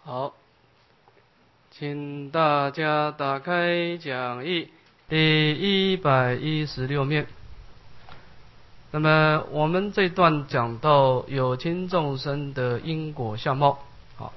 好，请大家打开讲义第116面。那么我们这段讲到有情众生的因果相貌。好，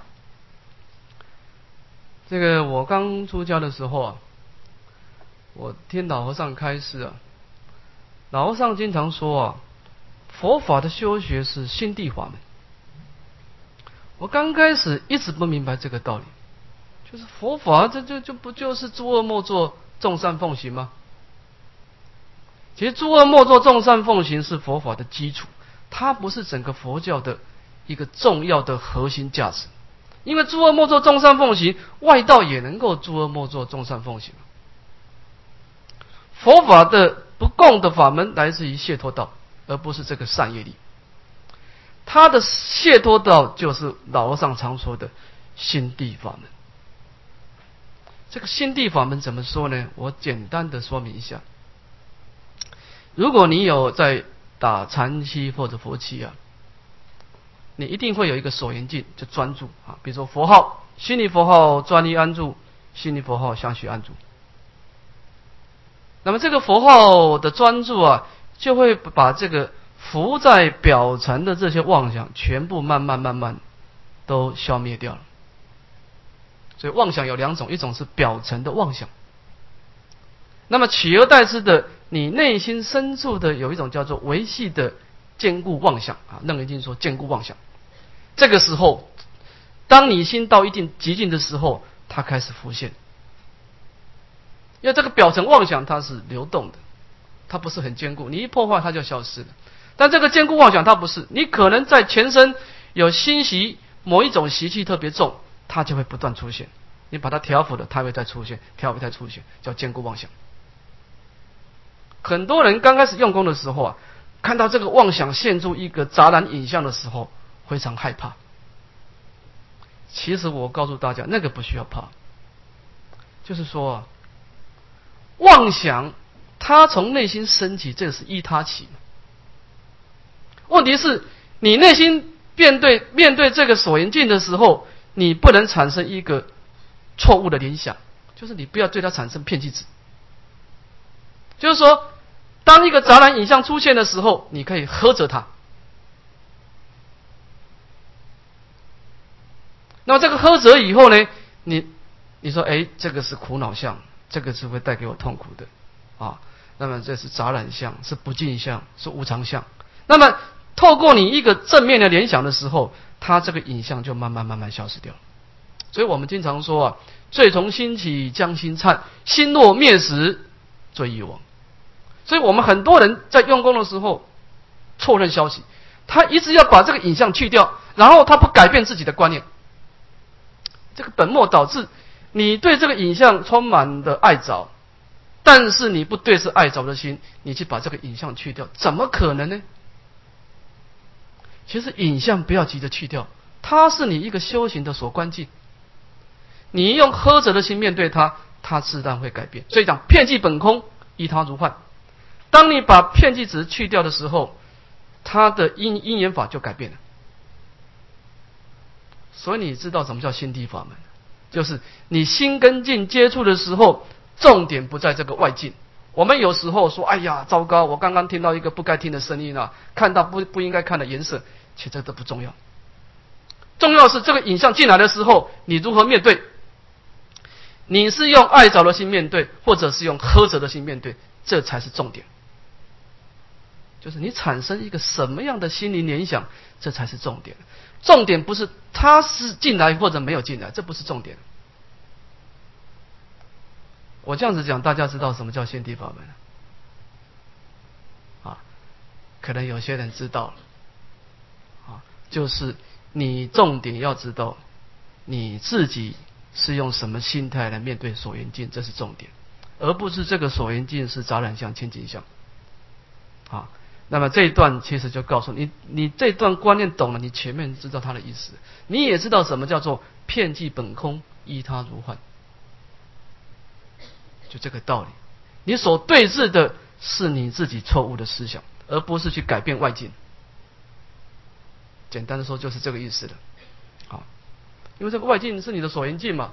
这个我刚出家的时候啊，我听老和尚开示啊，老和尚经常说啊，佛法的修学是心地法门。我刚开始一直不明白这个道理，就是佛法这不就是诸恶莫作，众善奉行吗？其实诸恶莫作，众善奉行是佛法的基础，它不是整个佛教的一个重要的核心价值。因为诸恶莫作，众善奉行，外道也能够诸恶莫作，众善奉行。佛法的不共的法门来自于解脱道，而不是这个善业力。他的解脱道就是老和尚常说的心地法门。这个心地法门怎么说呢？我简单的说明一下。如果你有在打禅期或者佛期啊，你一定会有一个所缘境，就专注啊。比如说佛号，心理佛号专一安住，心理佛号相续安住。那么这个佛号的专注啊，就会把这个浮在表层的这些妄想全部慢慢都消灭掉了。所以妄想有两种，一种是表层的妄想，那么取而代之的，你内心深处的有一种叫做维系的坚固妄想啊。楞严经说坚固妄想，这个时候当你心到一定极境的时候，它开始浮现。因为这个表层妄想它是流动的，它不是很坚固，你一破坏它就消失了。但这个坚固妄想它不是，你可能在全身有心习，某一种习气特别重，它就会不断出现。你把它调伏了，它会再出现，调伏再出现，叫坚固妄想。很多人刚开始用功的时候啊，看到这个妄想现出一个杂染影像的时候，非常害怕。其实我告诉大家，那个不需要怕。就是说啊，妄想它从内心升起，这个是依他起。问题是你内心面对这个所缘境的时候，你不能产生一个错误的联想，就是你不要对它产生骗剂值。就是说，当一个杂染影像出现的时候，你可以呵责它。那么这个呵责以后呢，你说，这个是苦恼相，这个是会带给我痛苦的啊。那么这是杂染相，是不净相，是无常相。那么透过你一个正面的联想的时候，它这个影像就慢慢消失掉了。所以我们经常说啊，罪从心起将心忏，心若灭时罪亦亡。所以我们很多人在用功的时候错认消息，他一直要把这个影像去掉，然后他不改变自己的观念，这个本末导致你对这个影像充满的爱着，但是你不对是爱着的心，你去把这个影像去掉，怎么可能呢？其实影像不要急着去掉，它是你一个修行的所关键。你用呵责的心面对它，它自然会改变。所以讲遍计本空，依他如幻。当你把遍计值去掉的时候，它的因缘法就改变了。所以你知道什么叫心地法门，就是你心跟境接触的时候，重点不在这个外境。我们有时候说，哎呀，糟糕，我刚刚听到一个不该听的声音啊，看到不应该看的颜色，其实这都不重要。重要是这个影像进来的时候，你如何面对？你是用爱着的心面对，或者是用呵责的心面对，这才是重点。就是你产生一个什么样的心灵联想，这才是重点。重点不是他是进来或者没有进来，这不是重点。我这样子讲，大家知道什么叫心地法门啊？可能有些人知道了啊，就是你重点要知道你自己是用什么心态来面对所缘境，这是重点，而不是这个所缘境是杂染相、清净相啊。那么这一段其实就告诉你，你这段观念懂了，你前面知道它的意思，你也知道什么叫做遍计本空，依他如幻，就这个道理。你所对峙的是你自己错误的思想，而不是去改变外境。简单的说就是这个意思的。好， 因为这个外境是你的所缘境嘛。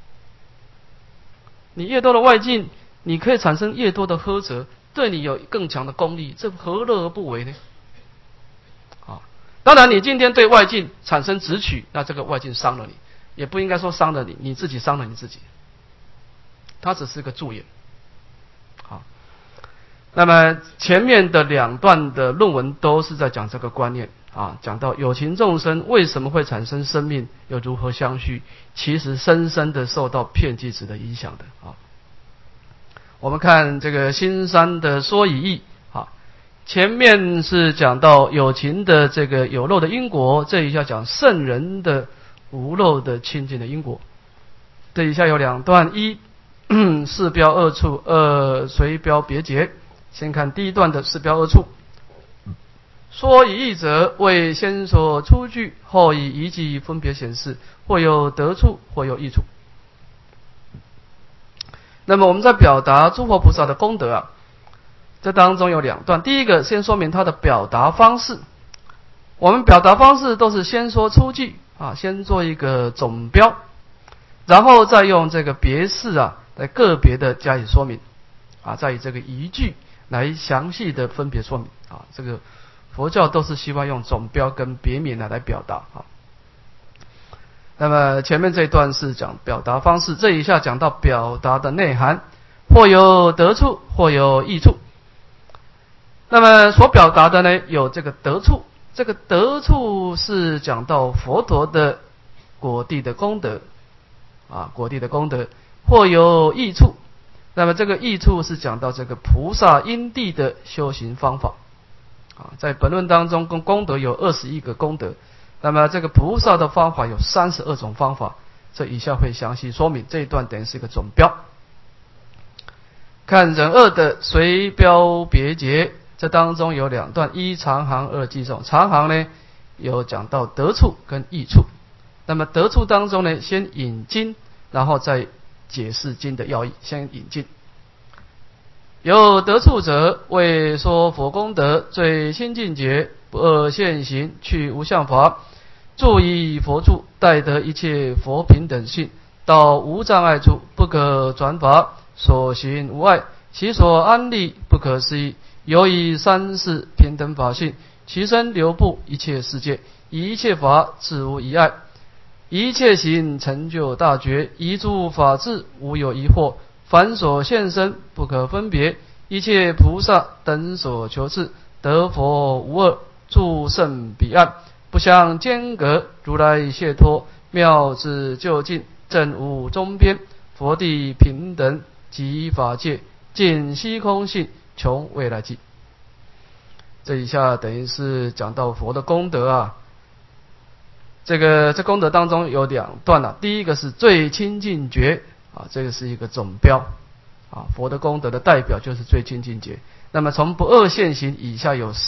你越多的外境，你可以产生越多的呵责，对你有更强的功力，这何乐而不为呢？啊，当然你今天对外境产生执取，那这个外境伤了你，也不应该说伤了你，你自己伤了你自己，它只是个助缘。好，那么前面的2段的论文都是在讲这个观念啊，讲到有情众生为什么会产生生命，又如何相续，其实深深的受到遍计子的影响的啊。我们看这个新三的说以义啊，前面是讲到有情的这个有漏的因果，这一下讲圣人的无漏的清净的因果。这一下有2段，一四标二处，二随标别解。先看第一段的四标二处。说以义者，为先说出句，后以一句分别显示，或有得处，或有益处。那么我们在表达诸佛菩萨的功德啊，这当中有2段。第一个先说明他的表达方式，我们表达方式都是先说出句啊，先做一个总标，然后再用这个别释啊来个别的加以说明啊，再以这个一句来详细的分别说明啊。这个佛教都是希望用总标跟别名来表达啊。那么前面这一段是讲表达方式，这一下讲到表达的内涵，或有得处，或有益处。那么所表达的呢，有这个得处，这个得处是讲到佛陀的果地的功德啊，果地的功德，或有益处。那么这个益处是讲到这个菩萨因地的修行方法啊，在本论当中，功德有21个功德。那么这个菩萨的方法有32种方法，这以下会详细说明。这一段等于是一个总标。看忍恶的随标别解，这当中有2段，一长行，二记诵。长行呢有讲到得处跟益处，那么得处当中呢，先引经，然后再解释经的要义。先引经。有得处者，为说佛功德最清净觉，不二现行，去无相法，住以佛处，待得一切佛平等性，到无障碍处，不可转法，所行无碍，其所安立不可思议，由以三世平等法性，其身流布一切世界，一切法自无一碍，一切行成就大觉，一诸法智无有疑惑，凡所现身不可分别，一切菩萨等所求次，得佛无二，住圣彼岸，不相间隔，如来解脱，妙智究竟，正无中边，佛地平等，即法界，尽虚空性，穷未来际。这一下等于是讲到佛的功德啊。这功德当中有2段啊，第一个是最清净觉啊，这个是一个总标啊，佛的功德的代表就是最清净觉。那么从不二现行以下有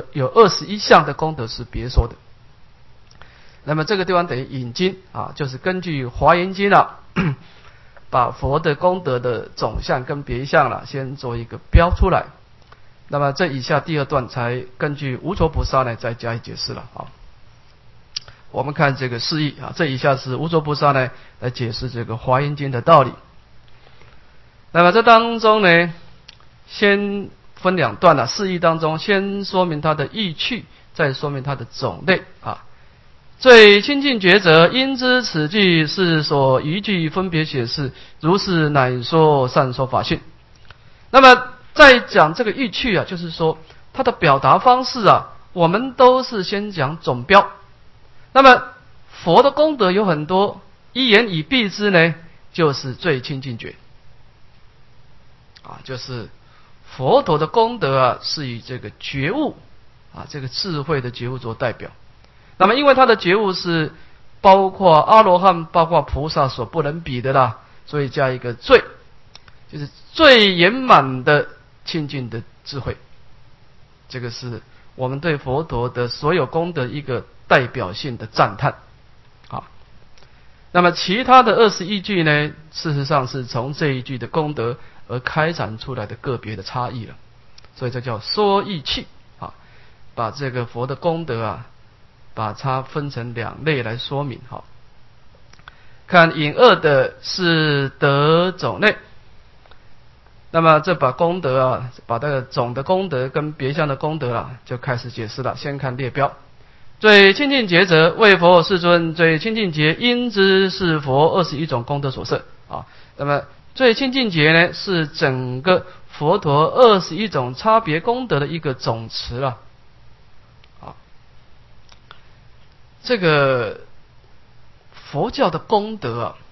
21项的功德是别说的。那么这个地方等于引经啊，就是根据华严经啊，把佛的功德的总项跟别项了先做一个标出来。那么这以下第2段才根据无着菩萨呢再加以解释了啊。我们看这个释义啊，这以下是无着菩萨呢来解释这个华严经的道理。那么这当中呢，先分2段了，释义当中先说明它的意趣，再说明它的种类啊。最清净觉者，因知此句是所一句分别显示，如是乃说善说法性。那么在讲这个意趣啊，就是说它的表达方式啊，我们都是先讲总标。那么佛的功德有很多，一言以蔽之呢，就是最清净觉啊，就是佛陀的功德啊，是以这个觉悟啊，这个智慧的觉悟做代表。那么因为他的觉悟是包括阿罗汉、包括菩萨所不能比的啦，所以加一个最，就是最圆满的清净的智慧。这个是我们对佛陀的所有功德一个代表性的赞叹啊。那么其他的21句呢，事实上是从这一句的功德而开展出来的个别的差异了，所以这叫说义气啊，把这个佛的功德啊，把它分成2类来说明哈。 看引恶的是德种类。那么这把功德啊，把这个总的功德跟别项的功德啊，就开始解释了。先看列标。最清净劫者，为佛世尊最清净劫，因之是佛21种功德所摄啊。那么最清净劫呢，是整个佛陀21种差别功德的一个总词了啊。这个佛教的功德啊，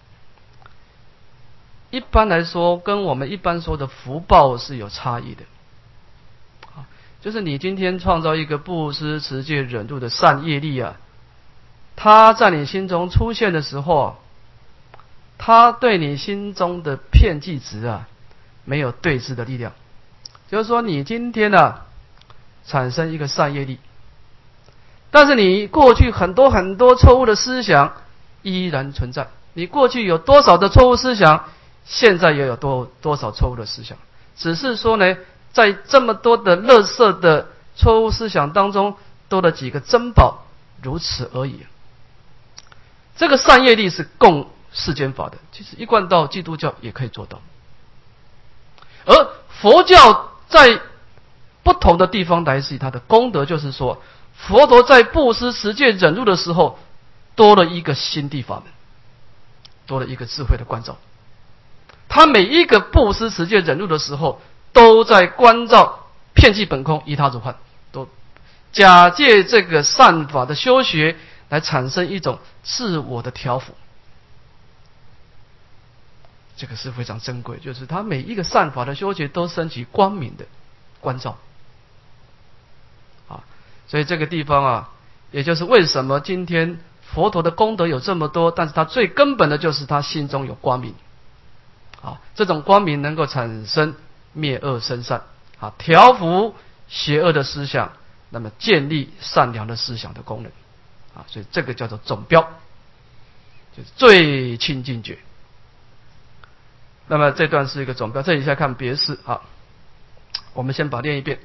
一般来说跟我们一般说的福报是有差异的啊。就是你今天创造一个布施、持戒、忍辱的善业力啊，它在你心中出现的时候啊，它对你心中的遍计值啊，没有对峙的力量。就是说，你今天啊，产生一个善业力，但是你过去很多很多错误的思想依然存在。你过去有多少的错误思想，现在也有多少错误的思想。只是说呢，在这么多的垃圾的错误思想当中，多了几个珍宝，如此而已。这个善业力是供世间法的，其实一贯到基督教也可以做到。而佛教在不同的地方来自于它的功德，就是说，佛陀在布施、持戒、忍辱的时候，多了一个心地法门，多了一个智慧的关照。他每一个布施、持戒、忍辱的时候，都在关照遍计本空，依他如幻，都假借这个善法的修学来产生一种自我的调伏。这个是非常珍贵，就是他每一个善法的修学都升起光明的关照啊。所以这个地方啊，也就是为什么今天佛陀的功德有这么多，但是他最根本的就是他心中有光明啊，这种光明能够产生灭恶生善啊，调伏邪恶的思想，那么建立善良的思想的功能啊。所以这个叫做总标，就是最清净觉。那么这段是一个总标，这里再看别释。好，我们先把念一遍。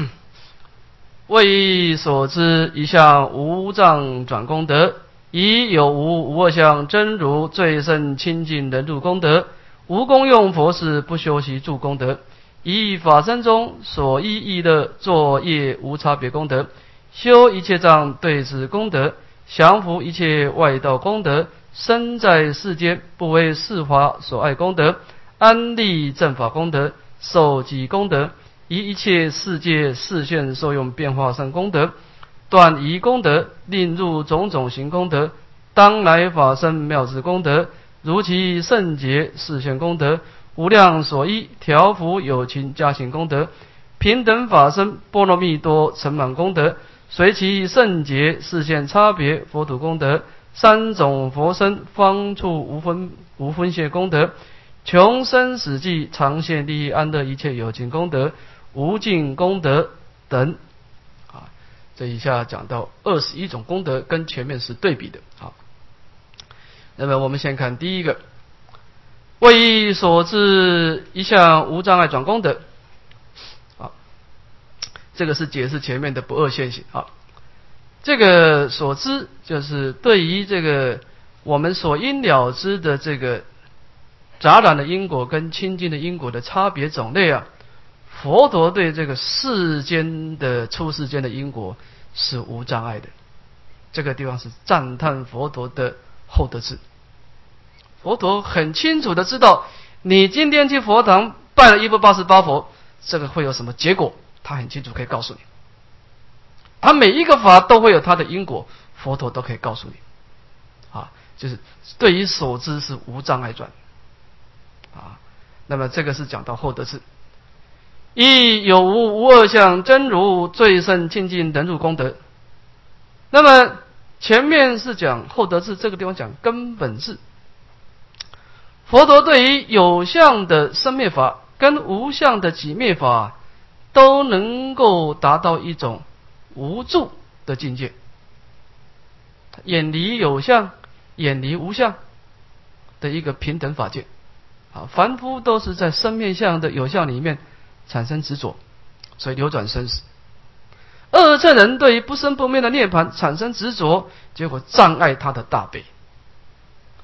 为所知一向无障转功德，以有无二相真如最胜清净忍辱功德，无功用佛事不修习助功德，以法身中所依义乐作业无差别功德，修一切障对治功德，降伏一切外道功德，身在世间不为世法所爱功德，安立正法功德，受记功德，以一切世界示现受用变化善功德，断疑功德，令入种种行功德，当来法身妙智功德，如其圣洁示现功德，无量所依调伏有情加行功德，平等法身波罗蜜多成满功德，随其圣洁示现差别佛土功德，三种佛身方处无分谢功德，穷生死际常现利益安乐一切有情功德，无尽功德等啊。这一下讲到21种功德，跟前面是对比的。好，那么我们先看第一个，为所知一向无障碍转功德。好，这个是解释前面的不二现行。好，这个所知就是对于这个我们所应了知的这个杂染的因果跟清净的因果的差别种类啊，佛陀对这个世间的出世间的因果是无障碍的。这个地方是赞叹佛陀的厚德智。佛陀很清楚的知道，你今天去佛堂拜了188佛，这个会有什么结果，他很清楚可以告诉你。他每一个法都会有他的因果，佛陀都可以告诉你啊，就是对于所知是无障碍转啊。那么这个是讲到厚德智。一有无二相真如最胜清净忍辱功德。那么前面是讲厚德智，这个地方讲根本智。佛陀对于有相的生灭法跟无相的己灭法，都能够达到一种无住的境界，远离有相，远离无相的一个平等法界。啊，凡夫都是在生灭相的有相里面产生执着，所以流转生死。二乘人对于不生不灭的涅槃产生执着，结果障碍他的大悲。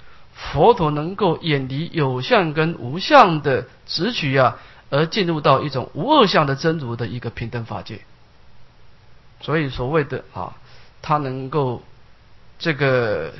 佛陀能够远离有相跟无相的执取啊，而进入到一种无二相的真如的一个平等法界。所以所谓的他能够这个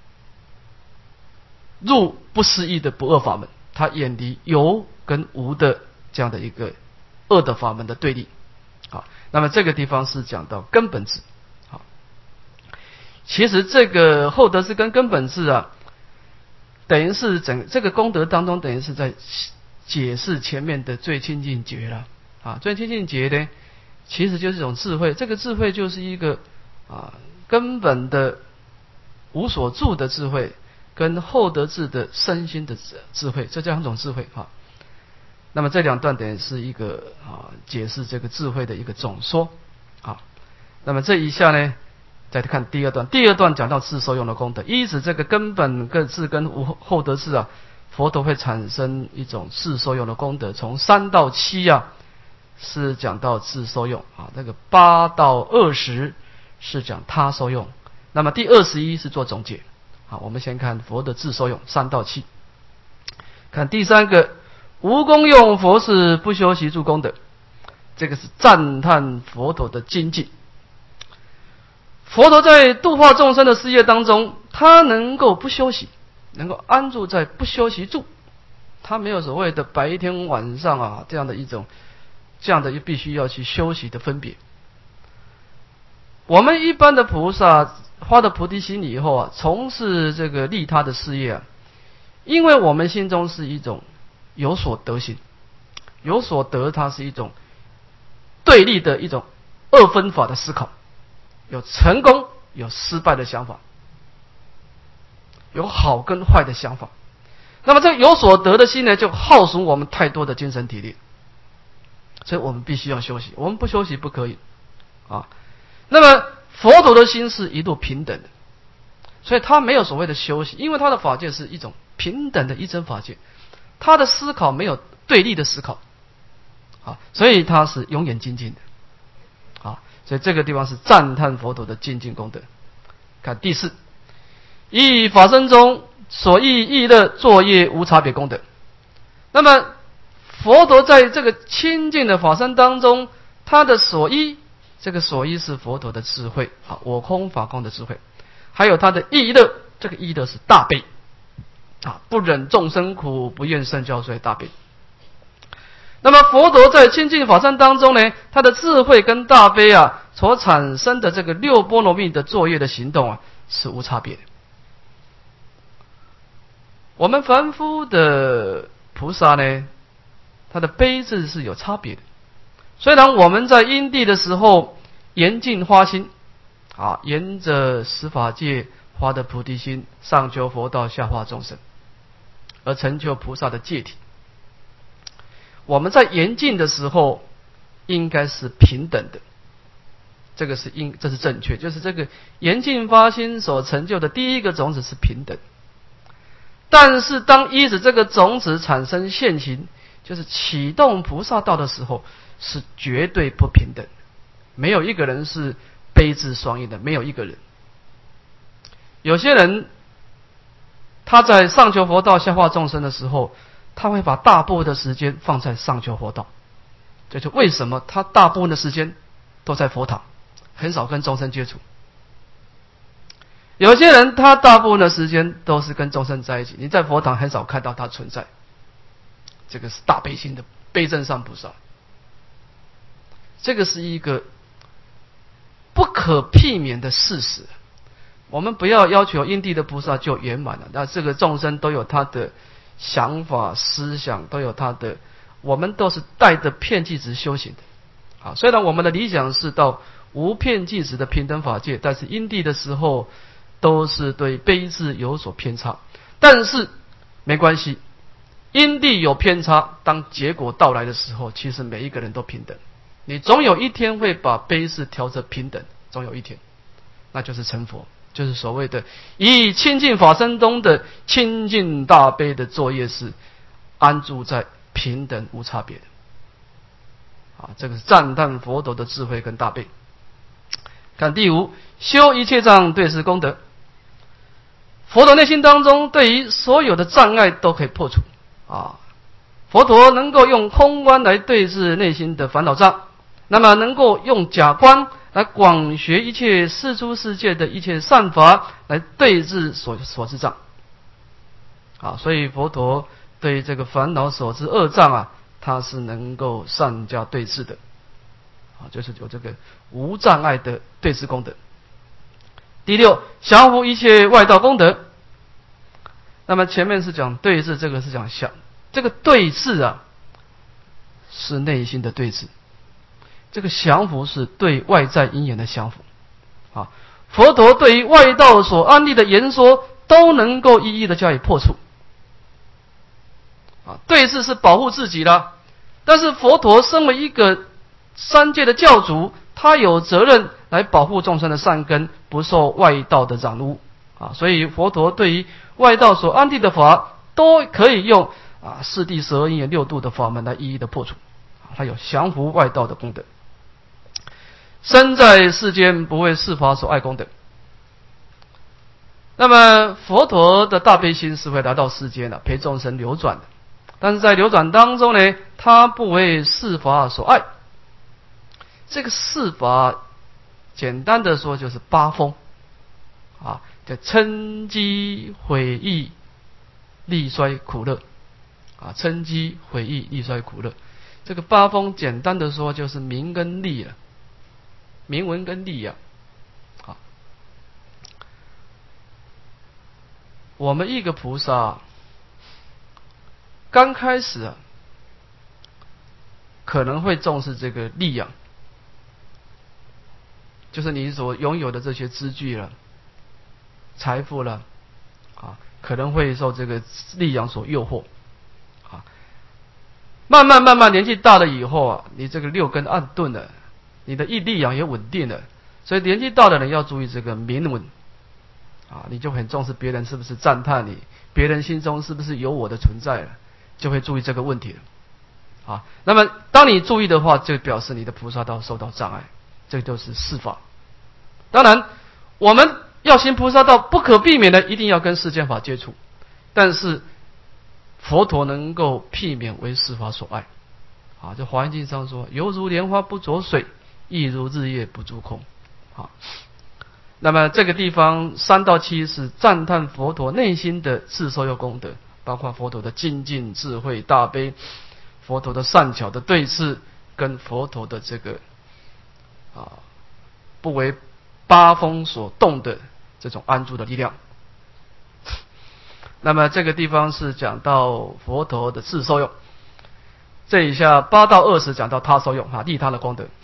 入不思议的不二法门，他远离有跟无的这样的一个恶的法门的对立。好，那么这个地方是讲到根本智。好，其实这个后得智跟根本智啊，等于是这个功德当中，等于是在解释前面的最清净觉了。最清净觉呢，其实就是一种智慧，这个智慧就是一个根本的无所住的智慧，跟后得智的身心的智慧，这叫两种智慧。那么这两段等于是一个解释这个智慧的一个总说。那么这一下呢，再看第二段，第二段讲到智受用的功德，依止这个根本跟智跟后得智佛陀会产生一种智受用的功德。从3到7是讲到智受用那个8到20是讲他受用，那么第21是做总结。我们先看佛的智受用3到7，看第3个无功用佛是不修习助功德，这个是赞叹佛陀的精进。佛陀在度化众生的事业当中，他能够不修习，能够安住在不修习住，他没有所谓的白天晚上这样的必须要去修习的分别。我们一般的菩萨发了菩提心以后从事这个利他的事业因为我们心中是一种有所得心，有所得它是一种对立的一种二分法的思考，有成功有失败的想法，有好跟坏的想法。那么这个有所得的心呢，就耗损我们太多的精神体力，所以我们必须要休息，我们不休息不可以那么佛陀的心是一度平等的，所以他没有所谓的休息，因为他的法界是一种平等的一真法界，他的思考没有对立的思考所以他是永远精进的所以这个地方是赞叹佛陀的精进功德。看第4，以法身中所益益乐作业无差别功德。那么佛陀在这个清净的法身当中，他的所依，这个所依是佛陀的智慧我空法空的智慧，还有他的益乐，这个益乐是大悲不忍众生苦，不愿圣教，所以大悲。那么佛陀在清净法身当中呢，他的智慧跟大悲所产生的这个6波罗蜜的作业的行动是无差别的。我们凡夫的菩萨呢，他的悲智是有差别的。虽然我们在因地的时候严禁花心沿着十法界发的菩提心，上求佛道，下化众生，而成就菩萨的戒体。我们在严禁的时候应该是平等的，这是正确，就是这个严禁发心所成就的第一个种子是平等。但是当依着这个种子产生现行，就是启动菩萨道的时候，是绝对不平等，没有一个人是悲智双运的，没有一个人。有些人他在上求佛道，下化众生的时候，他会把大部分的时间放在上求佛道，这就为什么他大部分的时间都在佛堂，很少跟众生接触。有些人他大部分的时间都是跟众生在一起，你在佛堂很少看到他存在，这个是大悲心的悲正上菩萨，这个是一个不可避免的事实。我们不要要求因地的菩萨就圆满了，那这个众生都有他的想法思想，都有他的，我们都是带着遍计值修行的虽然我们的理想是到无遍计值的平等法界，但是因地的时候都是对悲智有所偏差。但是没关系，因地有偏差，当结果到来的时候，其实每一个人都平等，你总有一天会把悲智调成平等，总有一天，那就是成佛，就是所谓的以清净法身中的清净大悲的作业是安住在平等无差别的这个是赞叹佛陀的智慧跟大悲。看第5，修一切障对治功德。 佛陀内心当中对于所有的障碍都可以破除啊。佛陀能够用空观来对治内心的烦恼障，那么能够用假观来广学一切世出世界的一切善法来对治所知障啊。所以佛陀对这个烦恼所知恶障啊，他是能够善加对治的啊，就是有这个无障碍的对治功德。第六，降伏一切外道功德。那么前面是讲对治，这个是讲降，这个对治啊是内心的对治，这个降伏是对外在因缘的降伏啊。佛陀对于外道所安立的言说都能够一一的加以破除啊。对治是保护自己的，但是佛陀身为一个三界的教主，他有责任来保护众生的善根不受外道的染污啊。所以佛陀对于外道所安立的法都可以用四谛十二因缘六度的法门来一一的破除啊，他有降伏外道的功德。身在世间不为世法所爱功德。那么佛陀的大悲心是会来到世间的，陪众生流转的，但是在流转当中呢，他不为世法所爱。这个世法简单的说就是八风啊，叫嗔机毁义利衰苦乐啊，嗔机毁义利衰苦乐。这个八风简单的说就是名跟利了，名闻跟利啊。我们一个菩萨刚开始啊，可能会重视这个利养，就是你所拥有的这些资具了、财富了啊，可能会受这个利养所诱惑啊。慢慢年纪大了以后啊，你这个六根暗顿了，你的利养也稳定了，所以年纪大的人要注意这个名闻啊，你就很重视别人是不是赞叹你，别人心中是不是有我的存在了，就会注意这个问题了啊。那么当你注意的话，就表示你的菩萨道受到障碍，这就是世法。当然我们要行菩萨道，不可避免的一定要跟世间法接触，但是佛陀能够避免为世法所爱啊。这华严经上说，犹如莲花不着水，亦如日月不住空啊。那么这个地方3到7是赞叹佛陀内心的自受用功德，包括佛陀的精进智慧大悲，佛陀的善巧的对治，跟佛陀的这个不为八风所动的这种安住的力量。那么这个地方是讲到佛陀的自受用，这一下8到20讲到他受用利他的功德。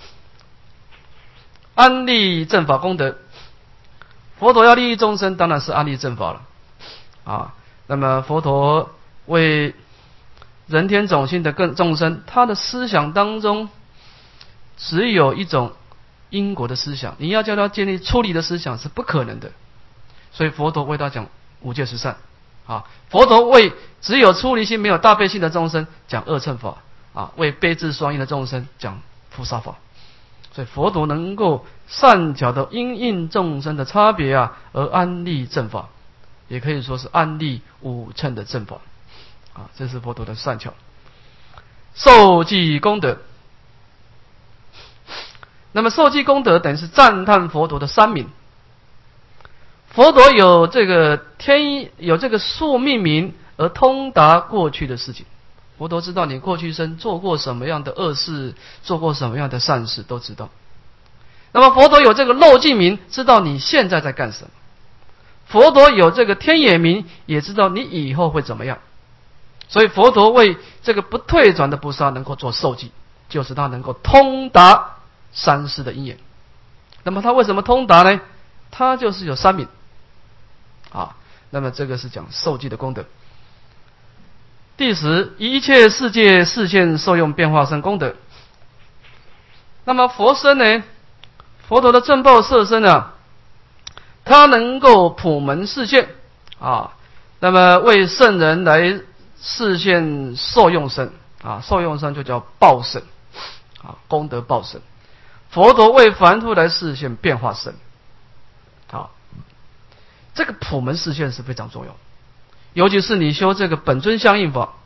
安立正法功德，佛陀要利益众生，当然是安立正法了啊。那么佛陀为人天种性的众生，他的思想当中只有一种因果的思想，你要叫他建立出离的思想是不可能的。所以佛陀为他讲五戒十善啊，佛陀为只有出离心没有大悲心的众生讲二乘法啊，为悲智双运的众生讲菩萨法。所以佛陀能够善巧的因应众生的差别而安立正法，也可以说是安立五乘的正法啊，这是佛陀的善巧。受记功德，那么受记功德等于是赞叹佛陀的三名。佛陀有这个有这个宿命名而通达过去的事情。佛陀知道你过去生做过什么样的恶事，做过什么样的善事，都知道。那么佛陀有这个漏尽名，知道你现在在干什么。佛陀有这个天眼名，也知道你以后会怎么样。所以佛陀为这个不退转的菩萨能够做受记，就是他能够通达三世的因缘。那么他为什么通达呢？他就是有三名啊。那么这个是讲受记的功德。第10，一切世界示现受用变化身功德。那么佛身呢？佛陀的正报色身他能够普门示现啊，那么为圣人来示现受用身啊，受用身就叫报身啊，功德报身。佛陀为凡夫来示现变化身。好， 这个普门示现是非常重要，尤其是你修这个本尊相应法。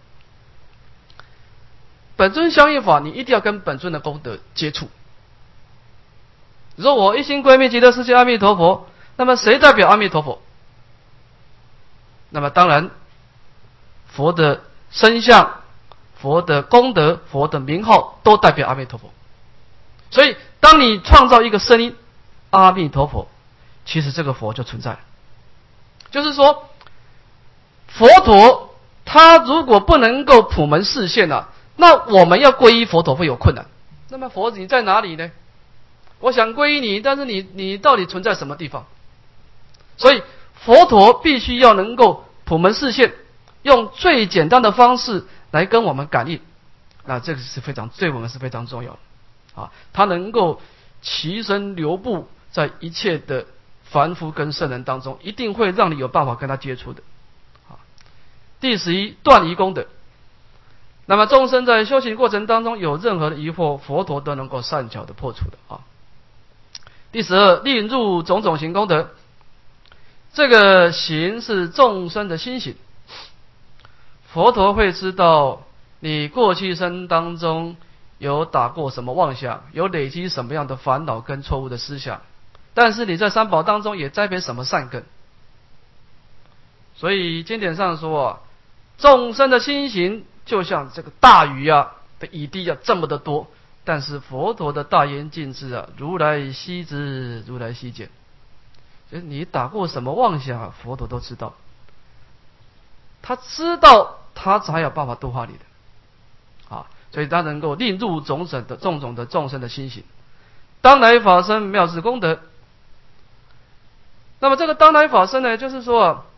本尊相应法，你一定要跟本尊的功德接触。你说我一心归命极乐世界阿弥陀佛，那么谁代表阿弥陀佛？那么当然，佛的身相、佛的功德、佛的名号都代表阿弥陀佛。所以，当你创造一个声音“阿弥陀佛”，其实这个佛就存在了。就是说，佛陀他如果不能够普门示现啊，那我们要皈依佛陀会有困难。那么佛你在哪里呢？我想皈依你，但是你到底存在什么地方？所以佛陀必须要能够普门示现，用最简单的方式来跟我们感应。那这个是对我们是非常重要的啊！他能够其身流布在一切的凡夫跟圣人当中，一定会让你有办法跟他接触的。第11，断疑功德。那么众生在修行过程当中有任何的疑惑，佛陀都能够善巧的破除的啊。第12，令入种种行功德。这个行是众生的心行，佛陀会知道你过去生当中有打过什么妄想，有累积什么样的烦恼跟错误的思想，但是你在三宝当中也栽培什么善根。所以经典上说啊，众生的心行就像这个大鱼啊的乙地啊这么的多，但是佛陀的大言尽智啊，如来悉知，如来悉见。就是你打过什么妄想啊，佛陀都知道，他知道，他才有办法度化你的啊。所以他能够令入种种的众生的心行，当来法身妙智功德。那么这个当来法身呢，就是说啊，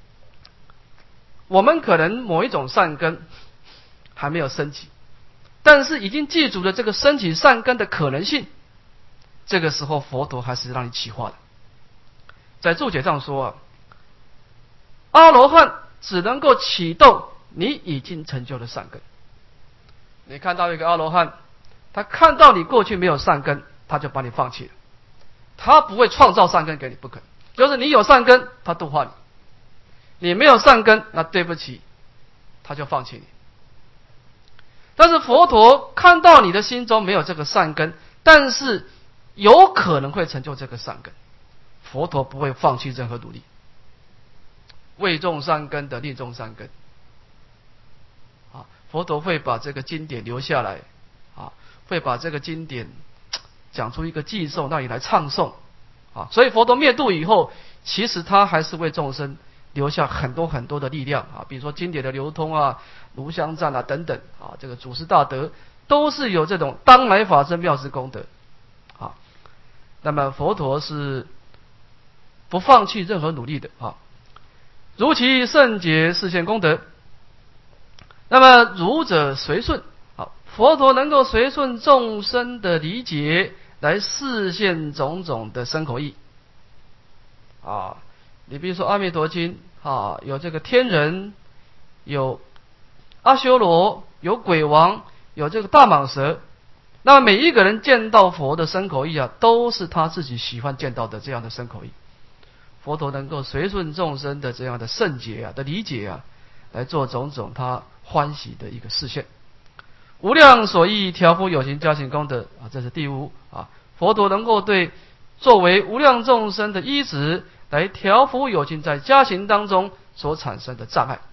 我们可能某一种善根还没有升起，但是已经记住了这个升起善根的可能性，这个时候佛陀还是让你起化的。在注解上说啊，阿罗汉只能够启动你已经成就的善根。你看到一个阿罗汉，他看到你过去没有善根，他就把你放弃了，他不会创造善根给你，不可能。就是你有善根，他度化你；你没有善根，那对不起，他就放弃你。但是佛陀看到你的心中没有这个善根，但是有可能会成就这个善根，佛陀不会放弃任何努力，为众善根的利众善根啊，佛陀会把这个经典留下来啊，会把这个经典讲出一个偈颂让你来唱诵啊。所以佛陀灭度以后，其实他还是为众生留下很多很多的力量啊，比如说经典的流通啊、炉香赞啊等等啊，这个祖师大德都是有这种当来法身妙智功德啊。那么佛陀是不放弃任何努力的啊。如其圣洁示现功德，那么儒者随顺啊，佛陀能够随顺众生的理解来示现种种的身口意啊。你比如说《阿弥陀经》啊，有这个天人，有阿修罗，有鬼王，有这个大蟒蛇。那么每一个人见到佛的身口意啊，都是他自己喜欢见到的这样的身口意。佛陀能够随顺众生的这样的圣解啊的理解啊，来做种种他欢喜的一个示现。无量所依调伏有情加行功德啊，这是第5啊。佛陀能够对作为无量众生的依止，来调伏有情在加行当中所产生的障碍。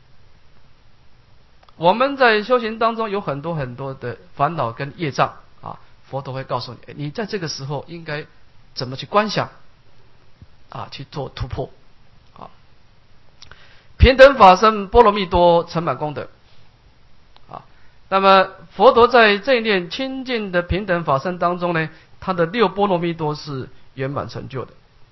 我们在修行当中有很多很多的烦恼跟业障啊，佛陀会告诉你，你在这个时候应该怎么去观想啊，去做突破啊。平等法身波罗蜜多成满功德啊。那么佛陀在这一念清净的平等法身当中呢，他的6波罗蜜多是圆满成就的。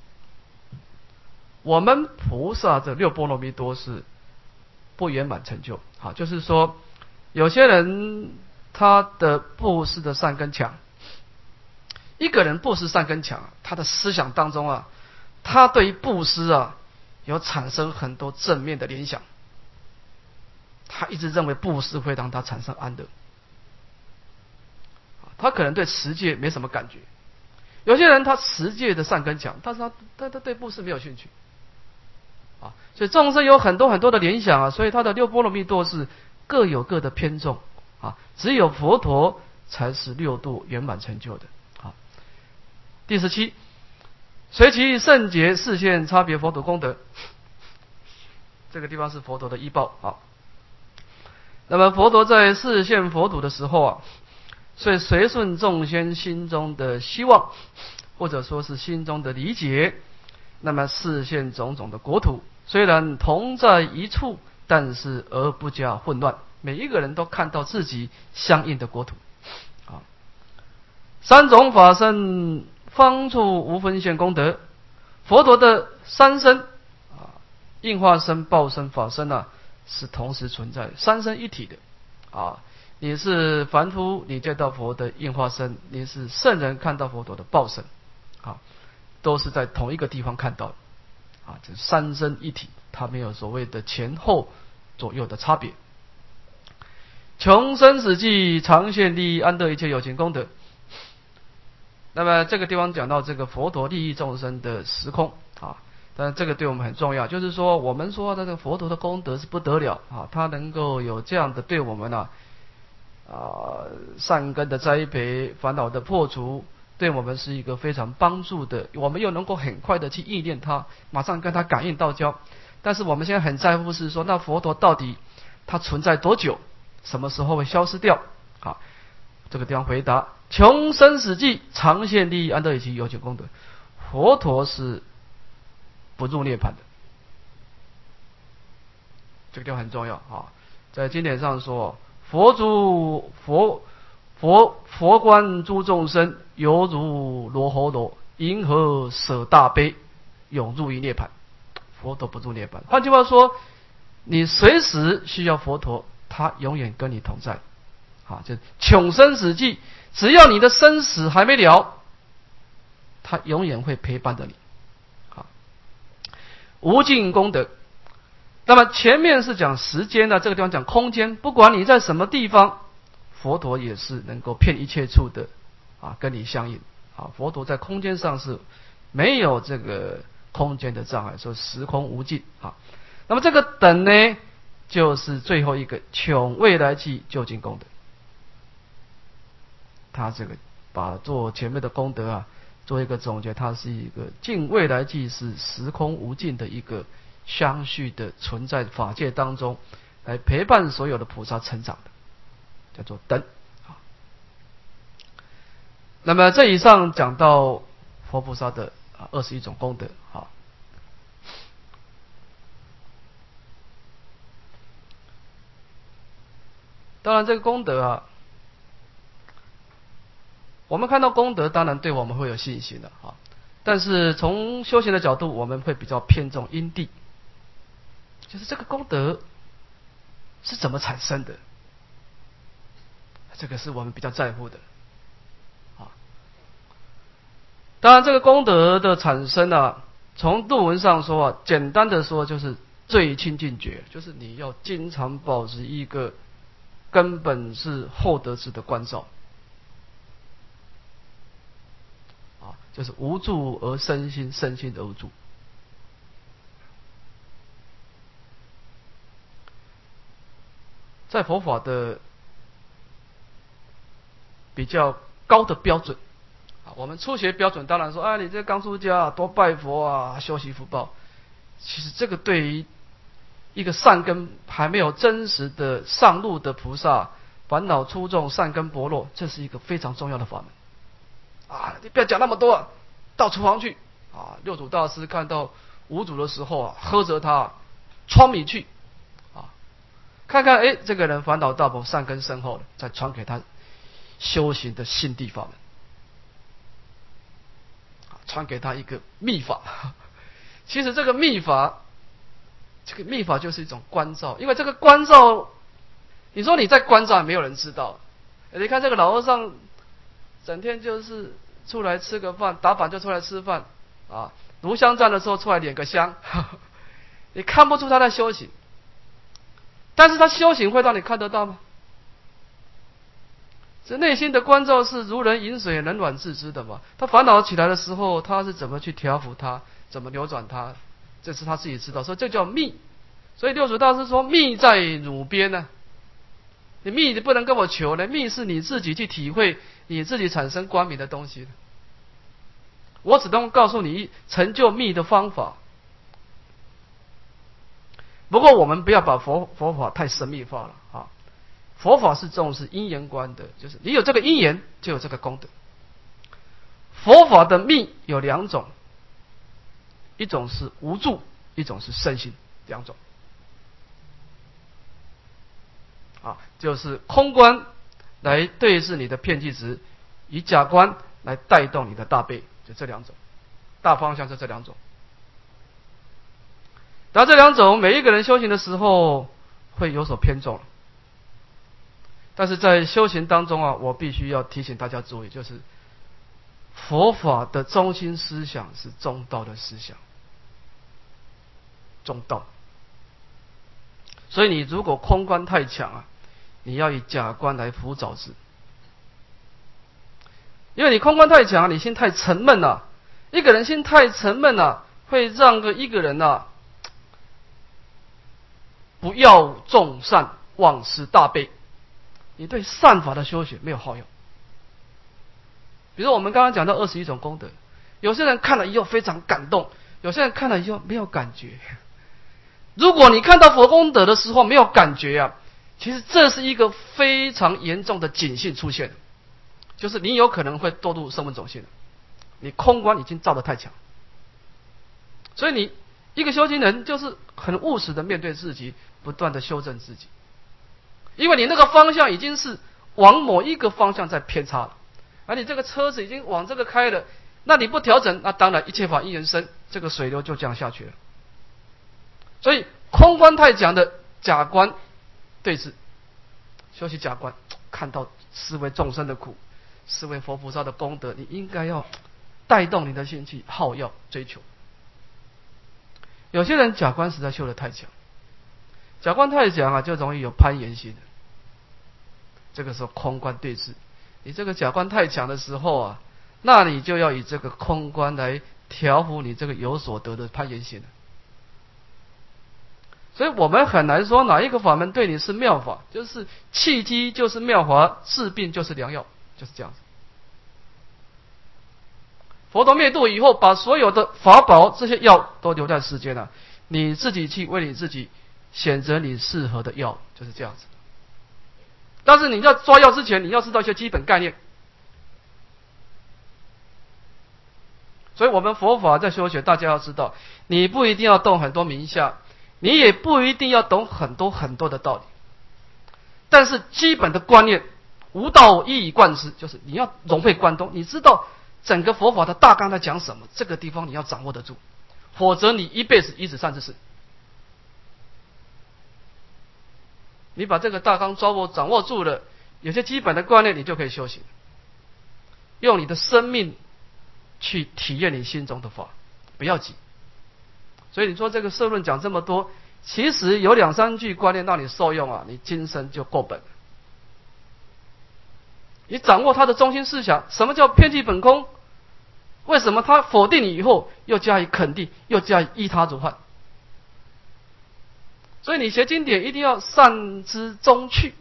我们菩萨的6波罗蜜多是不圆满成就啊，就是说有些人他的布施的善根强，一个人布施善根强，他的思想当中啊，他对于布施啊有产生很多正面的联想，他一直认为布施会让他产生安乐，他可能对持戒没什么感觉。有些人他持戒的善根强，但是他对布施没有兴趣啊。所以众生有很多很多的联想啊，所以他的六波罗蜜多是各有各的偏重啊，只有佛陀才是六度圆满成就的啊。第17，随其圣洁示现差别佛土功德，这个地方是佛陀的依报啊。那么佛陀在示现佛土的时候啊，所以随顺众生心中的希望，或者说是心中的理解，那么示现种种的国土，虽然同在一处，但是而不加混乱，每一个人都看到自己相应的国土啊。三种法身方处无分现功德，佛陀的三身啊，应化身、报身、法身啊，是同时存在，三身一体的啊。你是凡夫，你见到佛的应化身；你是圣人，看到佛陀的报身，啊，都是在同一个地方看到的，啊，这三身一体，它没有所谓的前后左右的差别。穷生死际，常现利益安乐一切有情功德。那么这个地方讲到这个佛陀利益众生的时空啊，但是这个对我们很重要，就是说我们说的这个佛陀的功德是不得了啊，他能够有这样的对我们善根的栽培、烦恼的破除，对我们是一个非常帮助的，我们又能够很快的去意念它，马上跟它感应道交。但是我们现在很在乎是说，那佛陀到底它存在多久，什么时候会消失掉？好，这个地方回答：穷生死际，常现利益安乐一切有情功德。佛陀是不入涅槃的，这个地方很重要啊。在经典上说，佛观诸众生，犹如罗喉罗，银河舍大悲，永入于涅槃。佛陀不入涅槃。换句话说，你随时需要佛陀，他永远跟你同在。啊，就穷生死际，只要你的生死还没了，他永远会陪伴着你。啊，无尽功德。那么前面是讲时间呢，这个地方讲空间，不管你在什么地方，佛陀也是能够遍一切处的啊，跟你相应啊。佛陀在空间上是没有这个空间的障碍，说时空无尽啊。那么这个等呢，就是最后一个穷未来际究竟功德。他这个把做前面的功德啊，做一个总结，它是一个尽未来际，是时空无尽的一个相续的存在法界当中，来陪伴所有的菩萨成长的，叫做等。那么这以上讲到佛菩萨的21种功德啊。当然这个功德啊，我们看到功德，当然对我们会有信心的啊。但是从修行的角度，我们会比较偏重因地，就是这个功德是怎么产生的，这个是我们比较在乎的啊。当然，这个功德的产生啊，从度文上说啊，简单的说就是最清净觉，就是你要经常保持一个根本是厚德智的关照。就是无助而身心，身心而无助。在佛法的比较高的标准啊，我们初学标准当然说，你这刚出家多拜佛啊，修习福报。其实这个对于一个善根还没有真实的上路的菩萨，烦恼出众，善根薄弱，这是一个非常重要的法门。你不要讲那么多，到厨房去啊！六祖大师看到五祖的时候啊，呵责他，传米去啊，看看这个人烦恼大薄，善根深厚了，再传给他修行的心地法门，传给他一个秘法。其实这个秘法就是一种关照，因为这个关照，你说你在关照，没有人知道。你看这个老和尚，整天就是出来吃个饭，打板就出来吃饭啊，炉香站的时候出来点个香，你看不出他在修行，但是他修行会让你看得到吗？这内心的关照是如人饮水，冷暖自知的嘛。他烦恼起来的时候，他是怎么去调伏他，怎么扭转他， 这是他自己知道，所以这叫密。所以六祖大师说：“密在汝边呢。你密你不能跟我求呢，密是你自己去体会，你自己产生光明的东西。我只能告诉你成就密的方法。不过我们不要把佛法太神秘化了啊！佛法是重视因缘观的，就是你有这个因缘，就有这个功德。佛法的密有两种，一种是无助，一种是身心，两种。啊，就是空观来对治你的遍计执，以假观来带动你的大悲，就这两种，大方向是这两种。然后这两种，每一个人修行的时候会有所偏重，但是在修行当中啊，我必须要提醒大家注意，就是佛法的中心思想是中道的思想，中道。所以你如果空观太强啊，你要以假观来辅佐之，因为你空观太强，你心太沉闷了。一个人心太沉闷了，会让一个人啊，不要众善，忘失大悲。你对善法的修学没有好用。比如我们刚刚讲到21种功德，有些人看了以后非常感动，有些人看了以后没有感觉。如果你看到佛功德的时候没有感觉啊，其实这是一个非常严重的警讯出现，就是你有可能会堕入声闻种性，你空观已经造得太强。所以你一个修行人就是很务实的面对自己，不断的修正自己，因为你那个方向已经是往某一个方向在偏差了，而你这个车子已经往这个开了，那你不调整，那当然一切法因缘生，这个水流就这样下去了。所以空观太强的假观对治，修习假观，看到思维众生的苦，思维佛菩萨的功德，你应该要带动你的心去好要追求。有些人假观实在修得太强，假观太强啊，就容易有攀岩心的。这个时候空观对治，你这个假观太强的时候啊，那你就要以这个空观来调伏你这个有所得的攀岩心了。所以我们很难说哪一个法门对你是妙法，就是契机就是妙法，治病就是良药，就是这样子。佛陀灭度以后，把所有的法宝这些药都留在世间了，你自己去为你自己选择你适合的药，就是这样子。但是你要抓药之前，你要知道一些基本概念。所以我们佛法在修学，大家要知道，你不一定要动很多名相，你也不一定要懂很多很多的道理，但是基本的观念，无道一以贯之，就是你要融会贯通，你知道整个佛法的大纲在讲什么，这个地方你要掌握得住，否则你一辈子一直善知识。你把这个大纲掌握住了，有些基本的观念你就可以修行，用你的生命去体验你心中的法，不要急。所以你说这个社论讲这么多，其实有2-3句观念让你受用啊，你今生就够本。你掌握它的中心思想，什么叫遍计本空？为什么他否定你以后又加以肯定，又加以依他如幻？所以你学经典一定要善知中趣，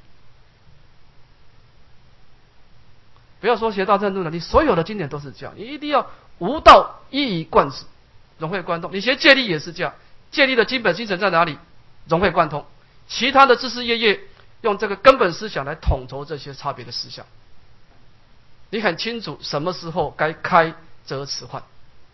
不要说学大正论了，你所有的经典都是这样，你一定要无道一以贯之，融会贯通。你学戒律也是这样，戒律的基本精神在哪里？融会贯通。其他的枝枝叶叶用这个根本思想来统筹这些差别的思想，你很清楚什么时候该开则迟缓。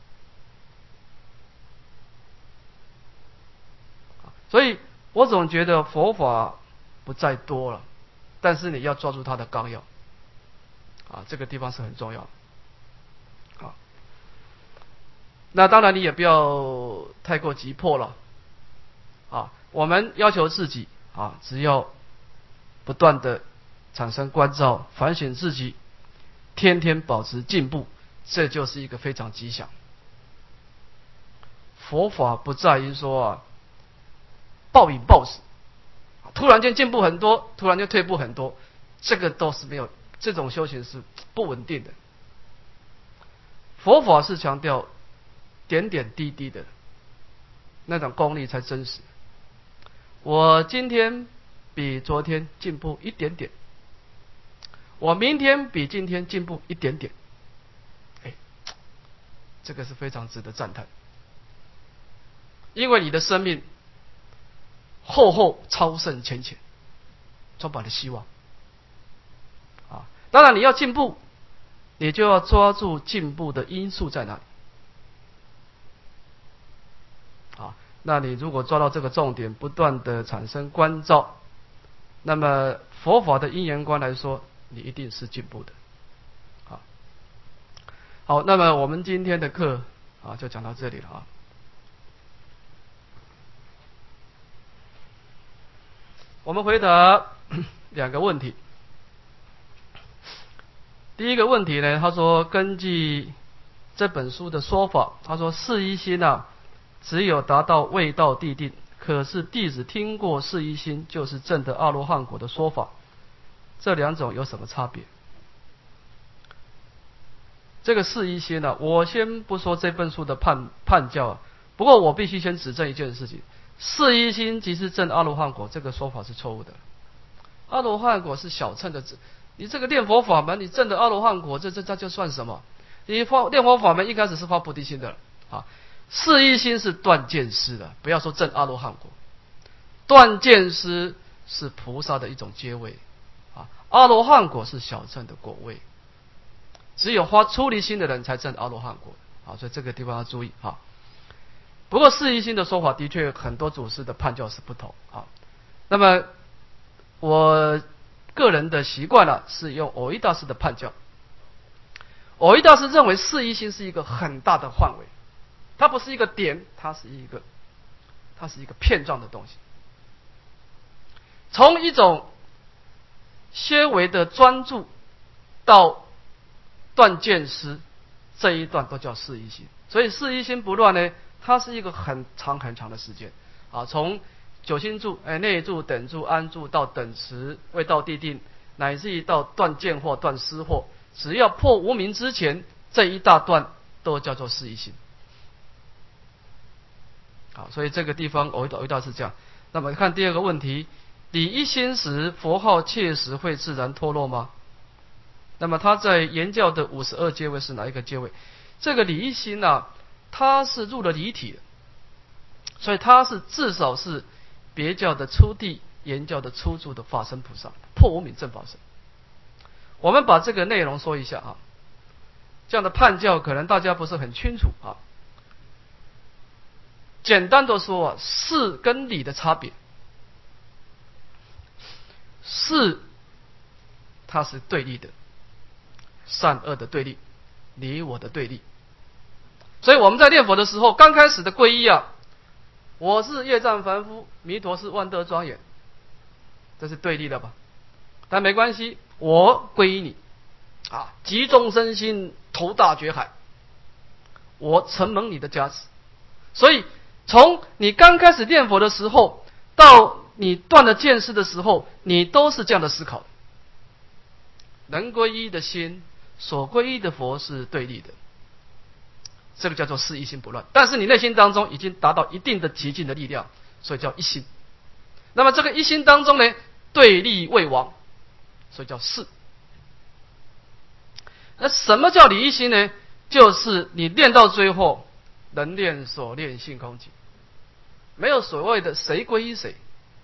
所以我总觉得佛法不再多了，但是你要抓住它的纲要啊，这个地方是很重要的。好，那当然你也不要太过急迫了啊。我们要求自己啊，只要不断的产生关照，反省自己，天天保持进步，这就是一个非常吉祥。佛法不在于说啊，暴饮暴食，突然间进步很多，突然间退步很多，这个都是没有，这种修行是不稳定的。佛法是强调点点滴滴的， 那种功力才真实。我今天比昨天进步一点点，我明天比今天进步一点点，这个是非常值得赞叹，因为你的生命厚厚超胜浅浅，充满了希望。当然你要进步，你就要抓住进步的因素在哪里。那你如果抓到这个重点，不断的产生关照，那么佛法的因缘观来说，你一定是进步的。好，那么我们今天的课就讲到这里了。我们回答2个问题。第一个问题呢，他说根据这本书的说法，他说四一心只有达到未到地定，可是弟子听过四一心就是证得阿罗汉果的说法，这2种有什么差别？这个四一心我先不说这本书的判教，不过我必须先指正一件事情：四一心即是证阿罗汉果，这个说法是错误的。阿罗汉果是小乘的，你这个念佛法门，你证的阿罗汉果，这就算什么？你念佛法门一开始是发菩提心的四一心是断见思的，不要说证阿罗汉果，断见思是菩萨的一种阶位阿罗汉果是小乘的果位，只有发出离心的人才证阿罗汉果所以这个地方要注意不过四一心的说法的确很多祖师的判教是不同那么我个人的习惯是用藕益大师的判教。藕益大师认为四一心是一个很大的范围，它不是一个点，它是一个片状的东西。从一种些微的专注到断见思，这一段都叫四一心。所以四一心不乱呢，它是一个很长很长的时间从九心住、内住、等住、安住到等持、未到地定，乃至于到断见惑、断思惑，只要破无明之前，这一大段都叫做四一心。所以这个地方藕益大师这样。那么看第2个问题，理一心时佛号切实会自然脱落吗？那么他在言教的52阶位是哪一个阶位？这个理一心它是入了离体的，所以它是至少是别教的初地、言教的初住的法身菩萨，破无明正法身。我们把这个内容说一下这样的判教可能大家不是很清楚简单的说事跟理的差别，事它是对立的，善恶的对立，你我的对立。所以我们在念佛的时候，刚开始的皈依我是业障凡夫，弥陀是万德庄严，这是对立的吧？但没关系，我皈依你集众生心，投大觉海，我承蒙你的加持。所以从你刚开始念佛的时候到你断了见识的时候，你都是这样的思考的。能皈依的心，所皈依的佛是对立的，这个叫做四一心不乱。但是你内心当中已经达到一定的极尽的力量，所以叫一心。那么这个一心当中呢，对立未亡，所以叫四。那什么叫理一心呢？就是你练到最后，能练所练性空寂，没有所谓的谁皈依谁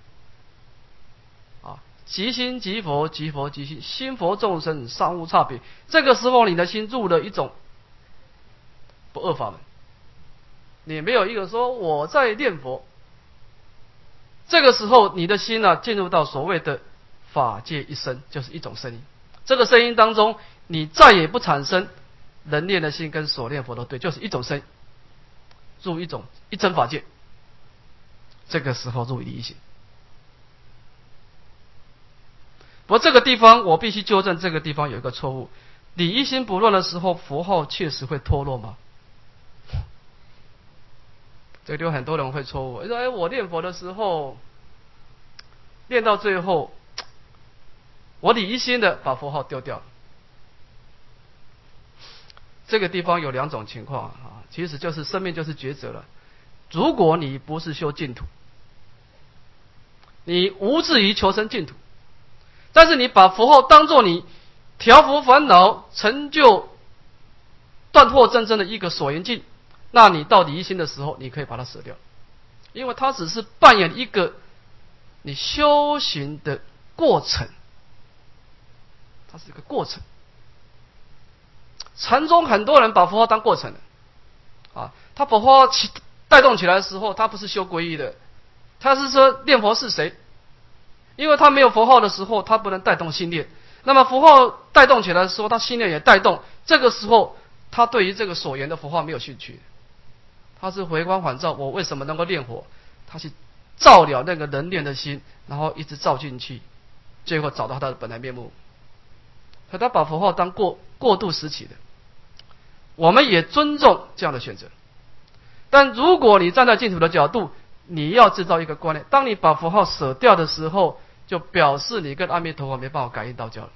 即心即佛，即佛即心，心佛众生尚无差别。这个时候你的心入了一种不二法门，你没有一个说我在念佛，这个时候你的心进入到所谓的法界一声，就是一种声音。这个声音当中，你再也不产生人念的心跟所念佛都对，就是一种声，入一种一真法界。这个时候入理一心。不过这个地方我必须纠正，这个地方有一个错误。理一心不乱的时候，佛号确实会脱落吗？这个地方很多人会错误，说我念佛的时候，念到最后，我理一心的把佛号丢掉了。这个地方有2种情况其实就是生命就是抉择了。 如果你不是修净土，你无至于求生净土，但是你把佛号当作你调伏烦恼、成就断惑真正的一个所缘境，那你到底一心的时候，你可以把它舍掉，因为它只是扮演一个你修行的过程，它是一个过程。禅宗很多人把佛号当过程的他把佛号带动起来的时候，他不是修皈依的，他是说念佛是谁？因为他没有佛号的时候，他不能带动心念。那么佛号带动起来的时候，他心念也带动。这个时候，他对于这个所缘的佛号没有兴趣，他是回光返照。我为什么能够念佛？他去照了那个人念的心，然后一直照进去，最后找到他的本来面目。可他把佛号当过渡时期的，我们也尊重这样的选择。但如果你站在净土的角度，你要制造一个观念，当你把佛号舍掉的时候，就表示你跟阿弥陀佛没办法感应道交了，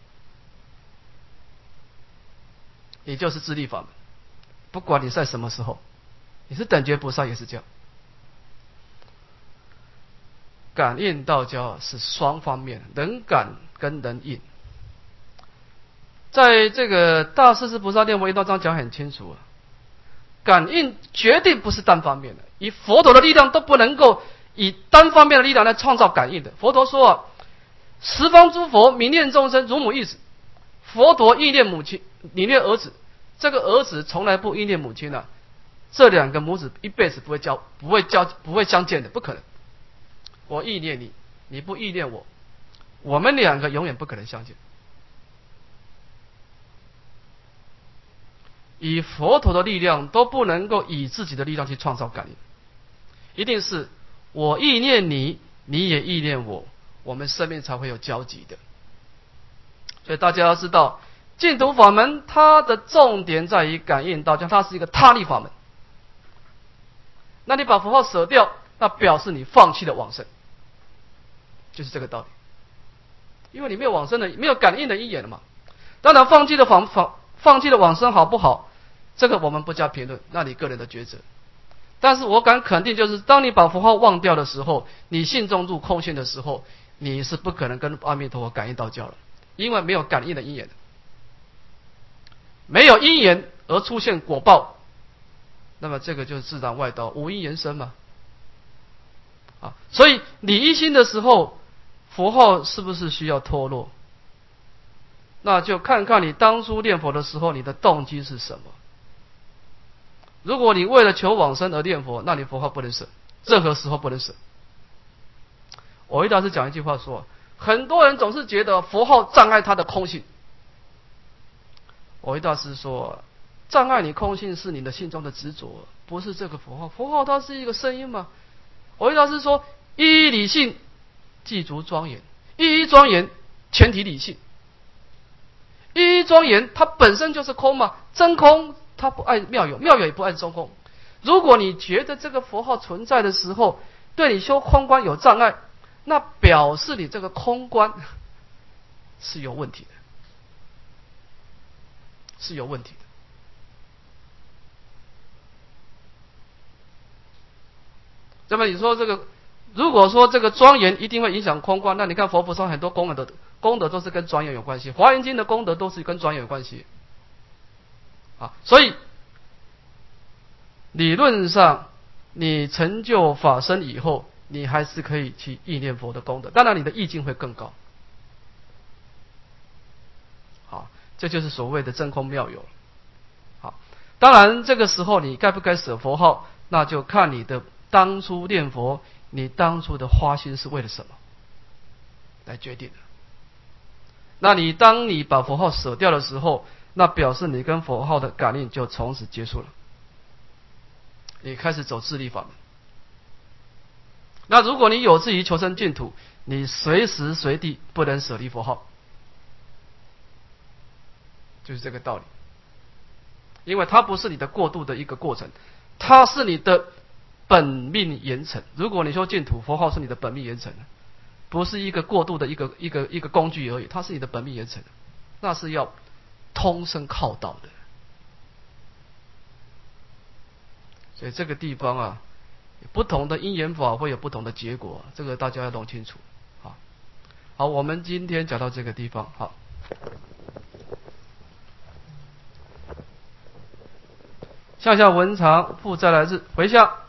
也就是自力法门。不管你在什么时候，你是等觉菩萨也是这样。感应道交是双方面，人感跟人应。在这个大势至菩萨念佛一道章讲很清楚感应决定不是单方面的，以佛陀的力量都不能够以单方面的力量来创造感应的。佛陀说十方诸佛冥念众生如母忆子，佛陀忆念母亲，你念儿子，这个儿子从来不忆念母亲这两个母子一辈子不会相见的，不可能。我忆念你，你不忆念我，我们两个永远不可能相见。以佛陀的力量都不能够以自己的力量去创造感应，一定是我忆念你，你也忆念我，我们生命才会有交集的。所以大家要知道，净土法门它的重点在于感应道交，它是一个他力法门。那你把佛号舍掉，那表示你放弃了往生，就是这个道理。因为你没有往生的，没有感应的因缘了嘛。当然放弃了往生好不好，这个我们不加评论，那你个人的抉择。但是我敢肯定，就是当你把佛号忘掉的时候，你信中入空性的时候，你是不可能跟阿弥陀佛感应道交了，因为没有感应的因缘，没有因缘而出现果报，那么这个就是自然外道，无因缘生嘛。所以你一心的时候，佛号是不是需要脱落？那就看看你当初念佛的时候，你的动机是什么。如果你为了求往生而念佛，那你佛号不能舍，任何时候不能舍。我一大师讲一句话说，很多人总是觉得佛号障碍他的空性。我一大师说，障碍你空性是你的心中的执着，不是这个佛号。佛号它是一个声音嘛。我一大师说，一理性具足庄严，一庄严全体理性。一庄严它本身就是空嘛，真空它不爱妙有，妙有也不爱真空。如果你觉得这个佛号存在的时候，对你修空观有障碍，那表示你这个空观是有问题的，是有问题的。那么你说这个，如果说这个庄严一定会影响空观，那你看佛菩萨很多功德都是跟庄严有关系，华严经的功德都是跟庄严有关系所以理论上你成就法身以后，你还是可以去忆念佛的功德，当然你的意境会更高。这就是所谓的真空妙有。当然这个时候你该不该舍佛号，那就看你的当初念佛，你当初的花心是为了什么来决定的。那当你把佛号舍掉的时候，那表示你跟佛号的感应就从此结束了，你开始走自力法门。那如果你有志于求生净土，你随时随地不能舍离佛号，就是这个道理。因为它不是你的过渡的一个过程，它是你的本命严惩。如果你说净土，佛号是你的本命严惩，不是一个过渡的一个工具而已，它是你的本命严惩，那是要通身靠道的。所以这个地方不同的因缘法会有不同的结果，这个大家要弄清楚。好，我们今天讲到这个地方。好，向下文长，复再来日，回向。